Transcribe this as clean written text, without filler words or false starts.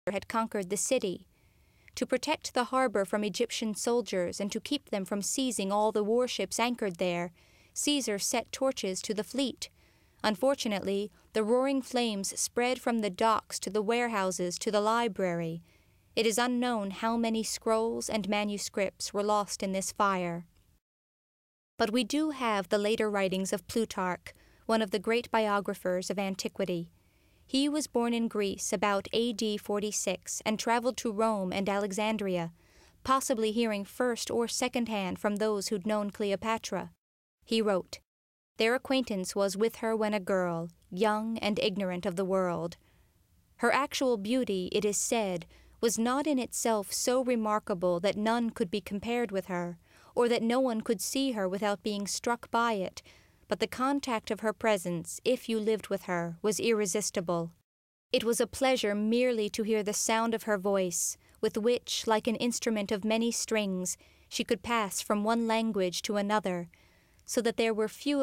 had conquered the city. To protect the harbor from Egyptian soldiers and to keep them from seizing all the warships anchored there, Caesar set torches to the fleet. Unfortunately, the roaring flames spread from the docks to the warehouses to the library. It is unknown how many scrolls and manuscripts were lost in this fire. But we do have the later writings of Plutarch, one of the great biographers of antiquity. He was born in Greece about AD 46 and traveled to Rome and Alexandria, possibly hearing first or second-hand from those who'd known Cleopatra. He wrote, "Their acquaintance was with her when a girl, young and ignorant of the world. Her actual beauty, it is said, was not in itself so remarkable that none could be compared with her, or that no one could see her without being struck by it, but the contact of her presence, if you lived with her, was irresistible. It was a pleasure merely to hear the sound of her voice, with which, like an instrument of many strings, she could pass from one language to another, so that there were few